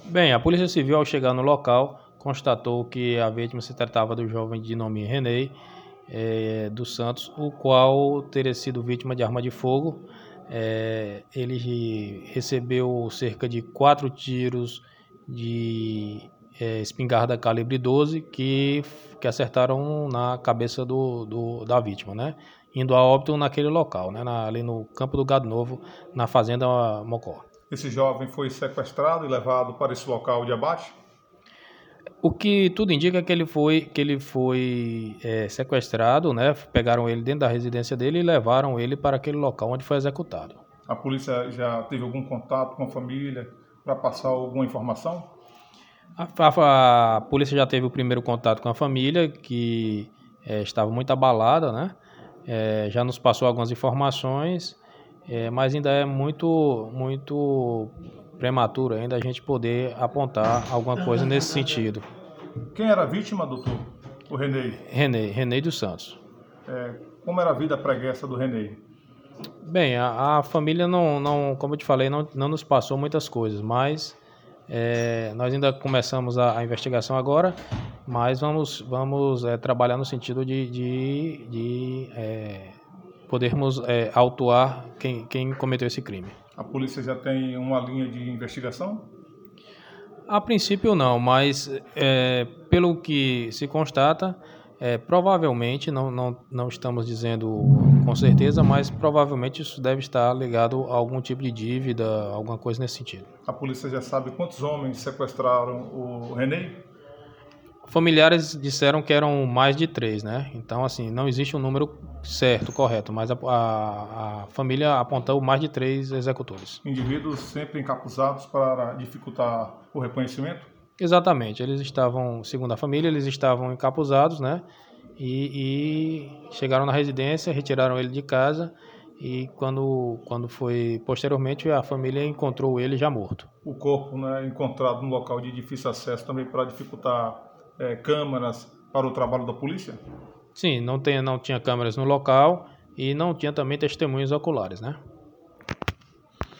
Bem, a Polícia Civil, ao chegar no local, constatou que a vítima se tratava do jovem de nome René dos Santos, o qual teria sido vítima de arma de fogo. Ele recebeu cerca de 4 tiros de espingarda calibre 12 que acertaram na cabeça da vítima, né? Indo a óbito naquele local, né? Ali no Campo do Gado Novo, na Fazenda Mocó. Esse jovem foi sequestrado e levado para esse local de abate? O que tudo indica é que ele foi sequestrado, né? Pegaram ele dentro da residência dele e levaram ele para aquele local onde foi executado. A polícia já teve algum contato com a família para passar alguma informação? A polícia já teve o primeiro contato com a família, que estava muito abalada, né? Já nos passou algumas informações, mas ainda é muito prematuro ainda a gente poder apontar alguma coisa nesse sentido. Quem era a vítima, doutor? O René. René dos Santos. Como era a vida pregressa do René? Bem, a família não, como eu te falei, não nos passou muitas coisas, mas nós ainda começamos a investigação agora, mas vamos trabalhar no sentido de podermos autuar quem cometeu esse crime. A polícia já tem uma linha de investigação? A princípio não, mas pelo que se constata, provavelmente, não estamos dizendo com certeza, mas provavelmente isso deve estar ligado a algum tipo de dívida, alguma coisa nesse sentido. A polícia já sabe quantos homens sequestraram o René? Familiares disseram que eram mais de 3, né? Então, assim, não existe um número certo, correto, mas a família apontou mais de 3 executores. Indivíduos sempre encapuzados para dificultar o reconhecimento? Exatamente, eles estavam, segundo a família, eles estavam encapuzados, né? E chegaram na residência, retiraram ele de casa e quando foi posteriormente a família encontrou ele já morto. O corpo, né, encontrado no local de difícil acesso também para dificultar câmeras para o trabalho da polícia? Sim, não tinha câmeras no local e não tinha também testemunhas oculares, né?